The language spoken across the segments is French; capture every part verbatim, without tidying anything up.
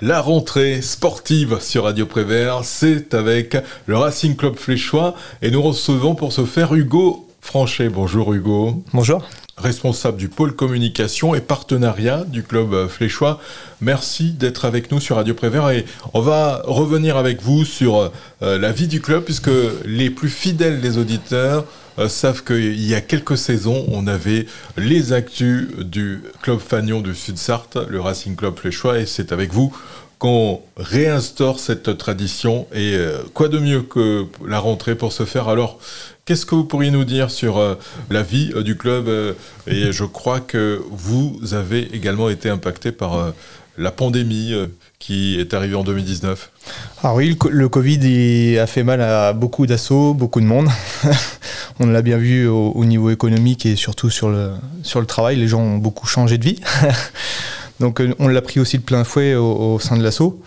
La rentrée sportive sur Radio Prévert, c'est avec le Racing Club Fléchois et nous recevons pour ce faire Hugo Franchet. Bonjour Hugo. Bonjour. Responsable du pôle communication et partenariat du club fléchois. Merci d'être avec nous sur Radio Prévert et on va revenir avec vous sur euh, la vie du club puisque les plus fidèles des auditeurs euh, savent qu'il y a quelques saisons, on avait les actus du club fanion du Sud-Sarthe, le Racing Club Fléchois, et c'est avec vous qu'on réinstaure cette tradition. Et euh, quoi de mieux que la rentrée pour ce faire. Alors, qu'est-ce que vous pourriez nous dire sur euh, la vie euh, du club euh, Et je crois que vous avez également été impacté par euh, la pandémie euh, qui est arrivée en deux mille dix-neuf. Ah oui, le, le Covid il a fait mal à beaucoup d'assauts, beaucoup de monde. On l'a bien vu au, au niveau économique et surtout sur le, sur le travail. Les gens ont beaucoup changé de vie. Donc on l'a pris aussi de plein fouet au, au sein de l'assaut.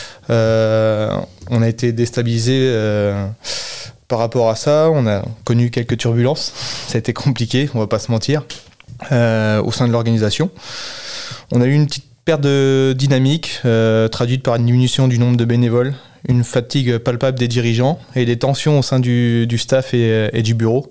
Euh, on a été déstabilisé euh, par rapport à ça. On a connu quelques turbulences. Ça a été compliqué, on va pas se mentir, euh, au sein de l'organisation. On a eu une petite perte de dynamique euh, traduite par une diminution du nombre de bénévoles, une fatigue palpable des dirigeants et des tensions au sein du, du staff et, et du bureau.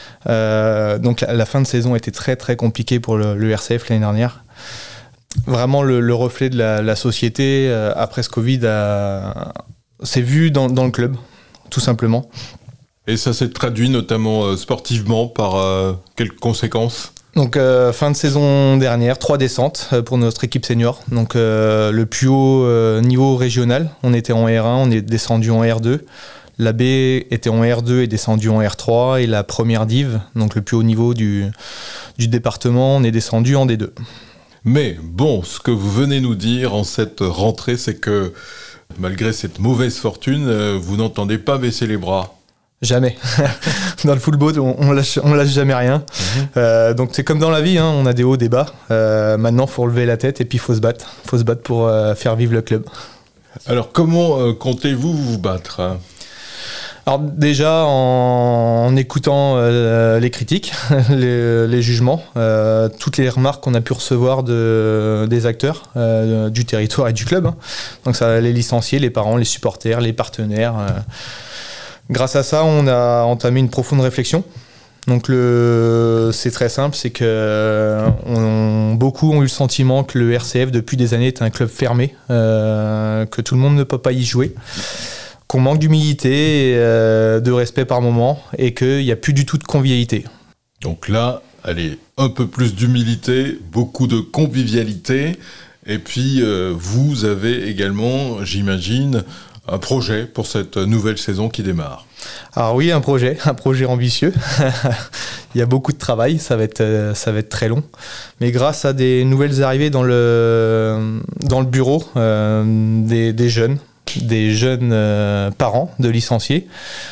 Euh, donc la, la fin de saison était très très compliquée pour le, le R C F l'année dernière. Vraiment le, le reflet de la, la société euh, après ce Covid a, s'est vu dans, dans le club, tout simplement. Et ça s'est traduit notamment euh, sportivement par euh, quelles conséquences ? Donc euh, fin de saison dernière, trois descentes euh, pour notre équipe senior. Donc euh, le plus haut euh, niveau régional, on était en R un, on est descendu en R deux. La B était en R deux et descendu en R trois. Et la première div, donc le plus haut niveau du, du département, on est descendu en D deux. Mais bon, ce que vous venez nous dire en cette rentrée, c'est que malgré cette mauvaise fortune, euh, vous n'entendez pas baisser les bras. Jamais. Dans le football, on, on lâche, on lâche jamais rien. Mmh. Euh, donc c'est comme dans la vie, hein, on a des hauts, des bas. Euh, maintenant, il faut relever la tête et puis il faut se battre. Il faut se battre pour euh, faire vivre le club. Alors, comment euh, comptez-vous vous battre ? Alors déjà en, en écoutant euh, les critiques, les, les jugements, euh, toutes les remarques qu'on a pu recevoir de, des acteurs euh, du territoire et du club. Hein. Donc ça, les licenciés, les parents, les supporters, les partenaires. Euh. Grâce à ça, on a entamé une profonde réflexion. Donc le, c'est très simple, c'est que on, beaucoup ont eu le sentiment que le R C F depuis des années est un club fermé, euh, que tout le monde ne peut pas y jouer. Qu'on manque d'humilité, euh, de respect par moment et qu'il n'y a plus du tout de convivialité. Donc là, allez, un peu plus d'humilité, beaucoup de convivialité et puis euh, vous avez également, j'imagine, un projet pour cette nouvelle saison qui démarre. Alors oui, un projet, un projet ambitieux. Il y a beaucoup de travail, ça va être, ça va être très long. Mais grâce à des nouvelles arrivées dans le, dans le bureau, euh, des, des jeunes, des jeunes euh, parents de licenciés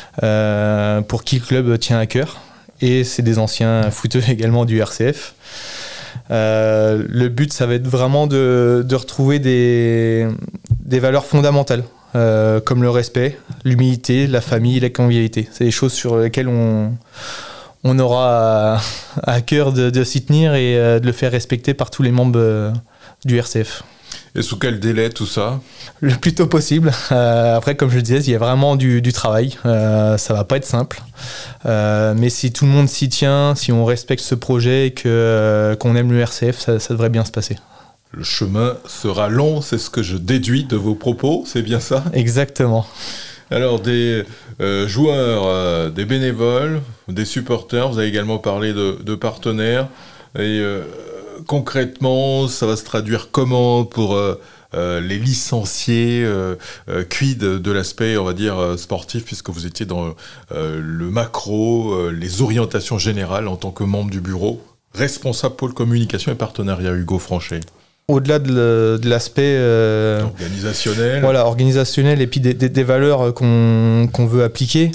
euh, pour qui le club tient à cœur et c'est des anciens footeux également du R C F. Euh, le but ça va être vraiment de, de retrouver des, des valeurs fondamentales euh, comme le respect, l'humilité, la famille, la convivialité. C'est des choses sur lesquelles on, on aura à, à cœur de, de s'y tenir et euh, de le faire respecter par tous les membres euh, du R C F. Et sous quel délai tout ça ? Le plus tôt possible. Euh, après, comme je le disais, il y a vraiment du, du travail. Euh, ça va pas être simple. Euh, mais si tout le monde s'y tient, si on respecte ce projet et que, euh, qu'on aime le R C F, ça, ça devrait bien se passer. Le chemin sera long, c'est ce que je déduis de vos propos, c'est bien ça ? Exactement. Alors, des euh, joueurs, euh, des bénévoles, des supporters, vous avez également parlé de, de partenaires. Et euh, concrètement, ça va se traduire comment pour euh, euh, les licenciés euh, euh, quid de, de l'aspect, on va dire, euh, sportif, puisque vous étiez dans euh, le macro, euh, les orientations générales en tant que membre du bureau, responsable pôle communication et partenariat, Hugo Franchet. Au-delà de, le, de l'aspect euh, organisationnel, voilà, organisationnel et puis des, des, des valeurs qu'on, qu'on veut appliquer.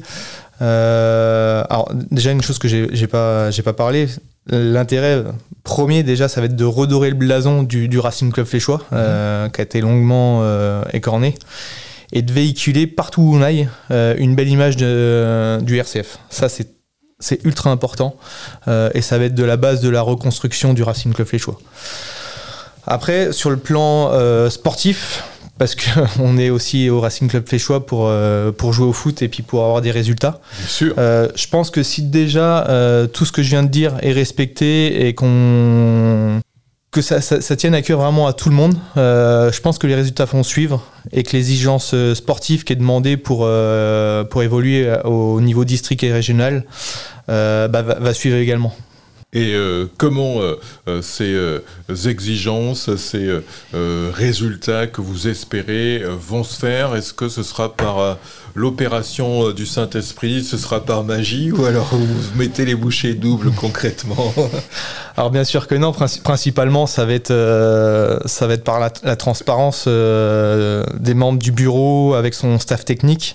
Euh, alors déjà une chose que j'ai, j'ai pas, j'ai pas parlé, l'intérêt premier déjà ça va être de redorer le blason du, du Racing Club Fléchois, euh, mmh. qui a été longuement euh, écorné, et de véhiculer partout où on aille euh, une belle image de, du R C F. Ça c'est, c'est ultra important euh, et ça va être de la base de la reconstruction du Racing Club Fléchois. Après, sur le plan euh, sportif, parce qu'on est aussi au Racing Club Fléchois pour, euh, pour jouer au foot et puis pour avoir des résultats. Bien sûr. Euh, je pense que si déjà euh, tout ce que je viens de dire est respecté et qu'on, que ça, ça, ça tienne à cœur vraiment à tout le monde, euh, je pense que les résultats vont suivre et que l'exigence sportive qui est demandée pour, euh, pour évoluer au niveau district et régional euh, bah, va, va suivre également. Et euh, comment euh, euh, ces euh, exigences, ces euh, euh, résultats que vous espérez euh, vont se faire? Est-ce que ce sera par euh, l'opération euh, du Saint-Esprit, ce sera par magie, ou alors vous mettez les bouchées doubles concrètement? Alors bien sûr que non, princi- principalement ça va être, euh, ça va être par la, la transparence euh, des membres du bureau avec son staff technique.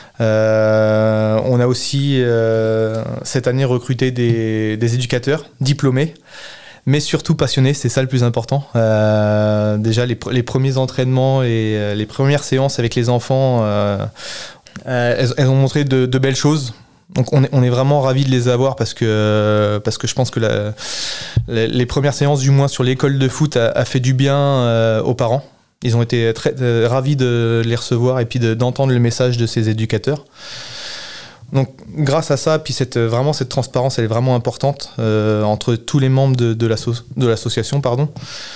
Euh, on a aussi euh, cette année recruté des, des éducateurs diplômés, mais surtout passionnés, c'est ça le plus important. Euh, déjà les, pr- les premiers entraînements et euh, les premières séances avec les enfants, euh, euh, elles, elles ont montré de, de belles choses. Donc on est, on est vraiment ravis de les avoir parce que, parce que je pense que la, les, les premières séances, du moins sur l'école de foot, a, a fait du bien euh, aux parents. Ils ont été très euh, ravis de les recevoir et puis de, d'entendre le message de ces éducateurs. Donc, grâce à ça, puis cette, vraiment cette transparence, elle est vraiment importante euh, entre tous les membres de, de, l'asso- de l'association. Pardon.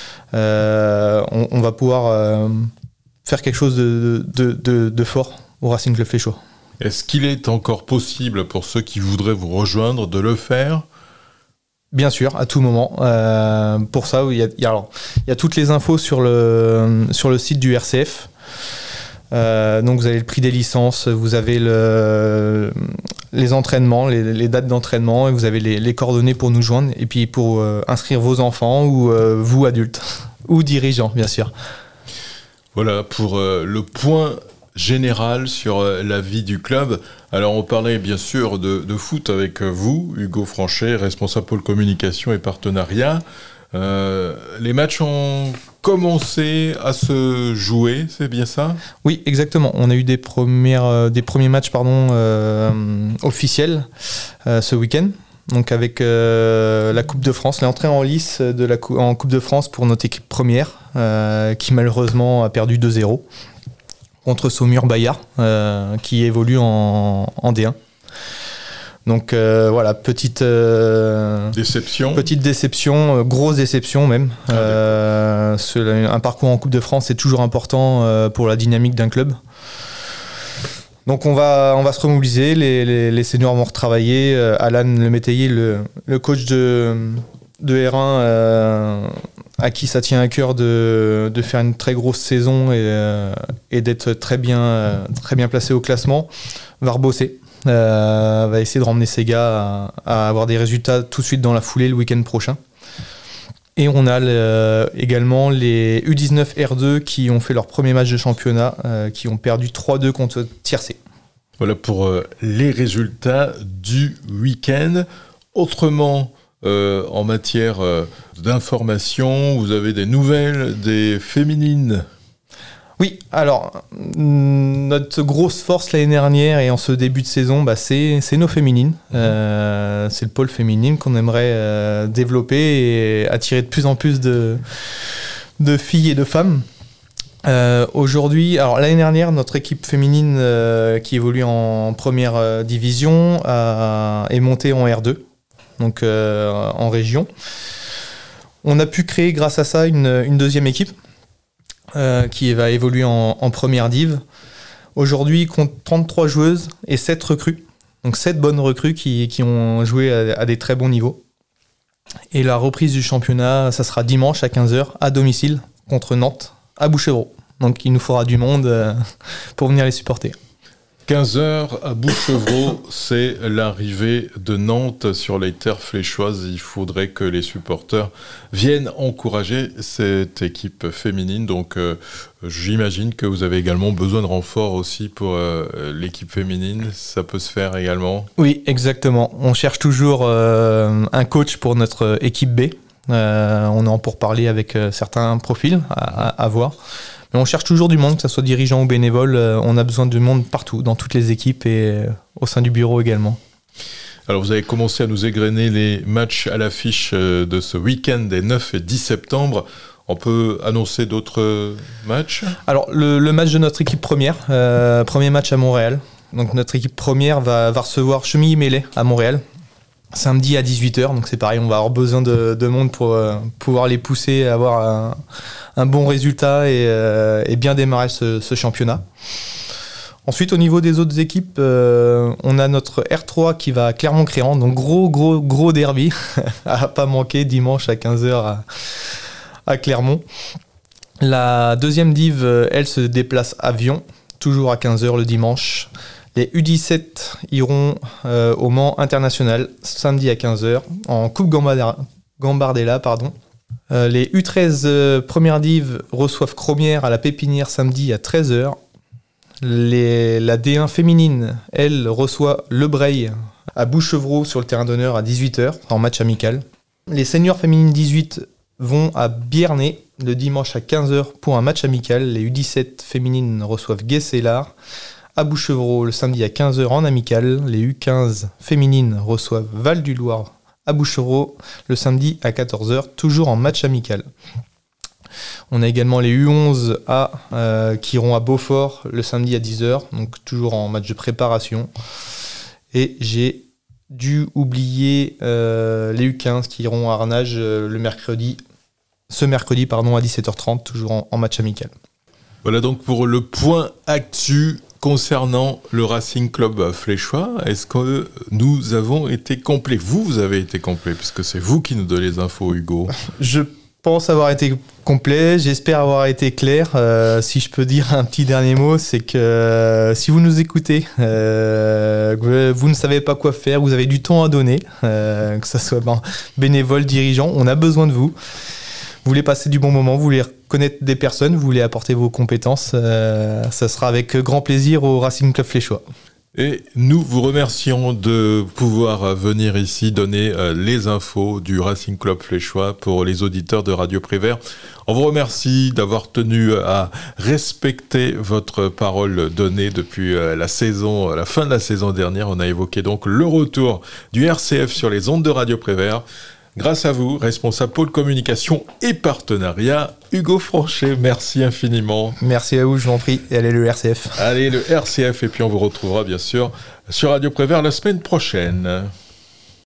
Euh, on, on va pouvoir euh, faire quelque chose de, de, de, de fort au Racing Club Fléchois. Est-ce qu'il est encore possible pour ceux qui voudraient vous rejoindre de le faire ? Bien sûr, à tout moment. Euh, pour ça, il y a, il y a, alors, il y a toutes les infos sur le, sur le site du R C F. Euh, donc vous avez le prix des licences, vous avez le, les entraînements, les, les dates d'entraînement, et vous avez les, les coordonnées pour nous joindre, et puis pour euh, inscrire vos enfants ou euh, vous adultes, ou dirigeants, bien sûr. Voilà pour euh, le point général sur euh, la vie du club. Alors on parlait bien sûr de, de foot avec vous, Hugo Franchet, responsable pôle communication et partenariat. Euh, les matchs ont commencé à se jouer, c'est bien ça ? Oui, exactement. On a eu des, premières, euh, des premiers matchs pardon, euh, officiels euh, ce week-end. Donc avec euh, la Coupe de France, l'entrée en lice de la cou- en Coupe de France pour notre équipe première, euh, qui malheureusement a perdu deux zéro contre Saumur-Bayard, euh, qui évolue en, en D un. Donc euh, voilà, petite euh, déception. Petite déception, euh, grosse déception même. Ah, euh, ce, un parcours en Coupe de France, c'est toujours important euh, pour la dynamique d'un club. Donc on va, on va se remobiliser, les, les, les seniors vont retravailler. Euh, Alan Le Métayer, le, le coach de, de R un, euh, à qui ça tient à cœur de, de faire une très grosse saison et, euh, et d'être très bien, euh, très bien placé au classement, va rebosser. Euh, va essayer de ramener ces gars à, à avoir des résultats tout de suite dans la foulée le week-end prochain. Et on a le, également les U dix-neuf R deux qui ont fait leur premier match de championnat, euh, qui ont perdu trois deux contre Tiercé. Voilà pour euh, les résultats du week-end. Autrement, euh, en matière euh, d'information, vous avez des nouvelles des féminines ? Oui, alors, notre grosse force l'année dernière et en ce début de saison, bah, c'est, c'est nos féminines. Euh, c'est le pôle féminine qu'on aimerait euh, développer et attirer de plus en plus de, de filles et de femmes. Euh, aujourd'hui, alors l'année dernière, notre équipe féminine euh, qui évolue en première euh, division a, est montée en R deux, donc euh, en région. On a pu créer grâce à ça une, une deuxième équipe. Euh, qui va évoluer en, en première div. Aujourd'hui, il compte trente-trois joueuses et sept recrues. Donc sept bonnes recrues qui, qui ont joué à, à des très bons niveaux. Et la reprise du championnat, ça sera dimanche à quinze heures à domicile contre Nantes à Bouchevreau. Donc il nous faudra du monde euh, pour venir les supporter. quinze heures à Bouchevreau, c'est l'arrivée de Nantes sur les terres fléchoises. Il faudrait que les supporters viennent encourager cette équipe féminine. Donc euh, j'imagine que vous avez également besoin de renforts aussi pour euh, l'équipe féminine. Ça peut se faire également ? Oui, exactement. On cherche toujours euh, un coach pour notre équipe B. Euh, on est en pourparlers avec euh, certains profils à, à, à voir. Mais on cherche toujours du monde, que ce soit dirigeant ou bénévole. Euh, on a besoin de monde partout, dans toutes les équipes et euh, au sein du bureau également. Alors vous avez commencé à nous égrener les matchs à l'affiche euh, de ce week-end des neuf et dix septembre. On peut annoncer d'autres matchs ? Alors, le, le match de notre équipe première, euh, premier match à Montréal. Donc, notre équipe première va, va recevoir Chemillé-Mélé à Montréal, samedi à dix-huit heures. Donc, c'est pareil, on va avoir besoin de, de monde pour euh, pouvoir les pousser à avoir un, un bon résultat et, euh, et bien démarrer ce, ce championnat. Ensuite, au niveau des autres équipes, euh, on a notre R trois qui va à Clermont-Créant. Donc, gros, gros, gros derby à pas manquer dimanche à quinze heures à, à Clermont. La deuxième div, elle, se déplace à Vion, toujours à quinze heures le dimanche. Les U dix-sept iront euh, au Mans International, samedi à quinze heures, en Coupe Gambardella. Gambardella pardon. Euh, les U treize euh, première div reçoivent Cromière à la Pépinière samedi à treize heures. Les, la D un féminine, elle, reçoit Le Breil à Bouchevreau sur le terrain d'honneur à dix-huit heures, en match amical. Les seniors féminines dix-huit vont à Biernay le dimanche à quinze heures pour un match amical. Les U dix-sept féminines reçoivent Guessélard à Bouchevreau le samedi à quinze heures en amical. Les U quinze féminines reçoivent Val-du-Loir à Bouchevreau le samedi à quatorze heures, toujours en match amical. On a également les U onze A euh, qui iront à Beaufort le samedi à dix heures, donc toujours en match de préparation. Et j'ai dû oublier euh, les U quinze qui iront à Arnage euh, le mercredi, ce mercredi pardon, à dix-sept heures trente, toujours en, en match amical. Voilà donc pour le point actu concernant le Racing Club Fléchois. Est-ce que nous avons été complets ? Vous, vous avez été complet, puisque c'est vous qui nous donnez les infos, Hugo. Je pense avoir été complet, j'espère avoir été clair. Euh, si je peux dire un petit dernier mot, c'est que euh, si vous nous écoutez, euh, que vous ne savez pas quoi faire, vous avez du temps à donner, euh, que ce soit ben, bénévole, dirigeant, on a besoin de vous. Vous voulez passer du bon moment, vous voulez connaître des personnes, vous voulez apporter vos compétences, euh, ça sera avec grand plaisir au Racing Club Fléchois. Et nous vous remercions de pouvoir venir ici donner euh, les infos du Racing Club Fléchois pour les auditeurs de Radio Prévert. On vous remercie d'avoir tenu à respecter votre parole donnée depuis euh, la saison, la fin de la saison dernière. On a évoqué donc le retour du R C F sur les ondes de Radio Prévert. Grâce à vous, responsable pôle communication et partenariat, Hugo Franchet, merci infiniment. Merci à vous, je vous en prie, et allez le R C F. Allez le R C F, et puis on vous retrouvera bien sûr sur Radio Prévert la semaine prochaine.